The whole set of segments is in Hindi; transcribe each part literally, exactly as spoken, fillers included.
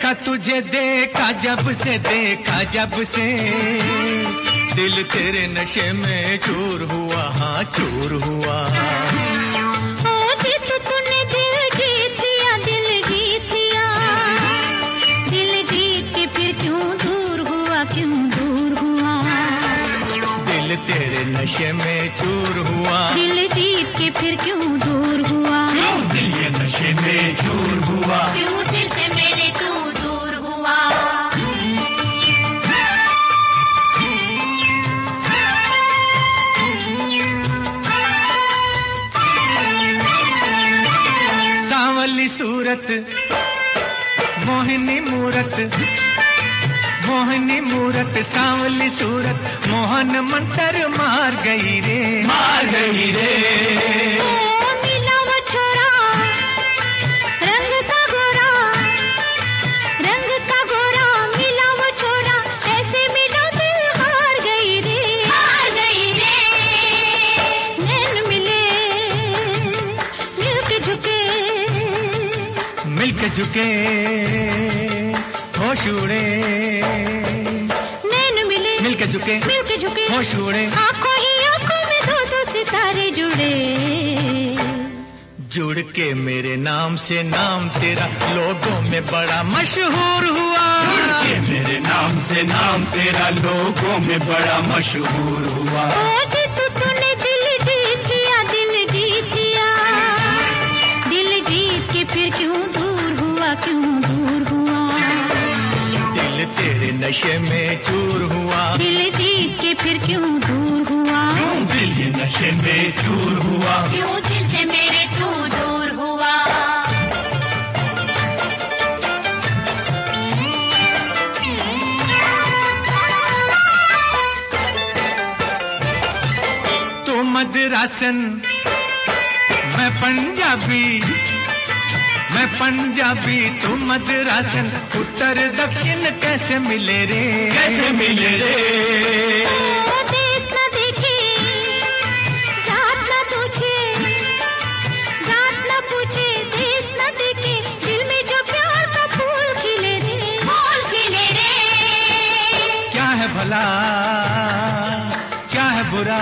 देखा तुझे देखा जब से देखा जब से दिल तेरे नशे में चूर हुआ, हाँ चूर हुआ। ओ जीत तूने दिल जीत लिया, दिल जीत लिया, दिल जीत के फिर क्यों दूर हुआ, क्यों दूर हुआ। दिल तेरे नशे में चूर हुआ, दिल जीत के फिर क्यों दूर हुआ। क्यों दिल ये नशे में चूर हुआ, क्यों दिल से मेरे तू दूर हुआ। सांवली सूरत मोहिनी मूरत, मोहिनी मूरत सांवली सूरत मोहन मंत्र मार गई रे, मार गई रे। ओ मिला वो छोरा रंग का गोरा, रंग का गोरा मिला वो छोरा, ऐसे मिला दिल हार गई रे, हार गई रे। नैन मिले मिलके झुके, मिलके झुके होश उड़े, नैन मिले मिलके झुके मिलके झुके होश उड़े। आंखों ही आंखों में दो दो सितारे जुड़े, जुड़ के मेरे नाम से नाम तेरा लोगों में बड़ा मशहूर हुआ, जुड़ के मेरे नाम से नाम तेरा लोगों में बड़ा मशहूर हुआ। ओ जीत तूने दिल जीत लिया, दिल जीत लिया, दिल जीत के फिर क्यों दूर हुआ, क्यों दूर हुआ। दिल तेरे नशे में चूर हुआ, दिल जीत के फिर क्यों दूर हुआ। क्यों दिल ये नशे में चूर हुआ, क्यों दिल से मेरे तू दूर हुआ। तू मद्रासन मैं पंजाबी, मैं पंजाबी तू मद्रासन, उत्तर दक्षिण कैसे मिले रे, कैसे मिले रे। ओ देश न देखे जात न पूछे, जात न पूछे देश न देखे, दिल में जो प्यार का फूल खिले रे, फूल खिले रे। क्या है भला क्या है बुरा,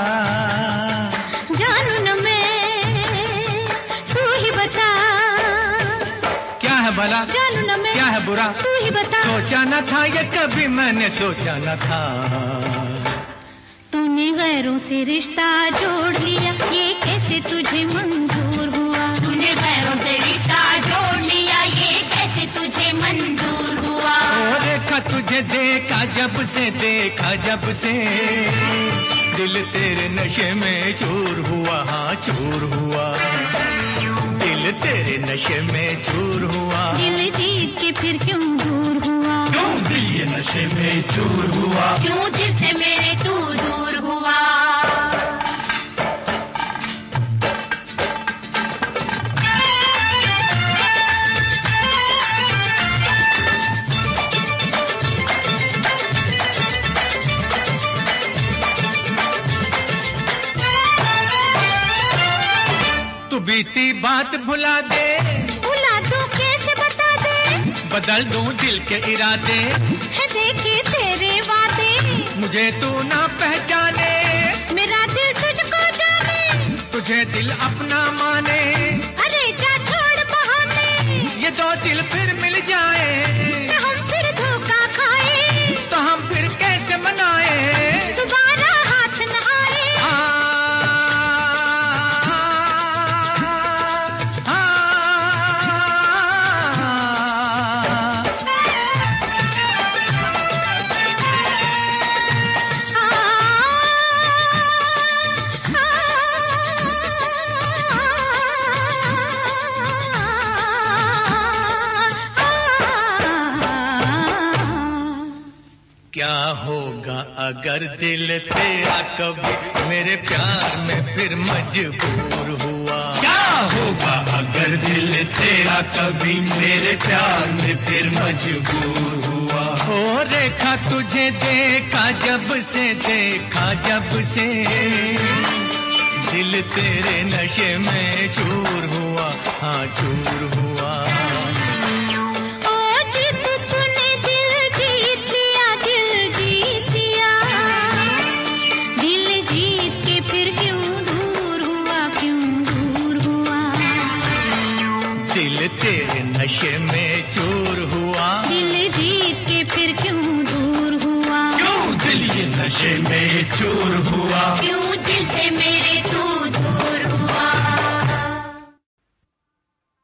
जानू न मैं तू ही बता, क्या है भला जानू न मैं क्या है बुरा, तू ही बता। सोचा न था ये कभी मैंने सोचा न था। तूने गैरों से रिश्ता जोड़ लिया, ये कैसे तुझे मंजूर हुआ। तूने गैरों से रिश्ता जोड़ लिया, ये कैसे तुझे मंजूर हुआ। ओ देखा तुझे देखा जब से देखा जब से दिल तेरे नशे में चूर हुआ, हाँ चूर हुआ। दिल तेरे नशे में चूर हुआ, दिल जीत के फिर क्यों दूर हुआ। क्यों दिल ये नशे में चूर हुआ, क्यों दिल से मेरे तू दूर हुआ। तू बीती बात भुला दे, भुला दूं कैसे बता दे, बदल दूं दिल के इरादे, है देखे तेरे वादे, मुझे तू ना पहचाने, मेरा दिल तुझको जाने, तुझे दिल अपना माने। अरे जा छोड़ बहाने, ये दो दिल फिर मिल जाए, न हम फिर धोखा खाए, तो हम फिर कैसे मनाए। दोबारा हाथ न आए। आ, आ, क्या होगा अगर दिल तेरा कभी मेरे प्यार में फिर मजबूर हुआ। क्या होगा अगर दिल तेरा कभी मेरे प्यार में फिर मजबूर हुआ। ओ देखा तुझे देखा जब से देखा जब से दिल तेरे नशे में चूर हुआ, हाँ चूर हुआ। ओ जिद दिल तेरे नशे में चूर हुआ। दिल जीत के फिर क्यों दूर हुआ? क्यों दिल ये नशे में चूर हुआ? क्यों दिल से मेरे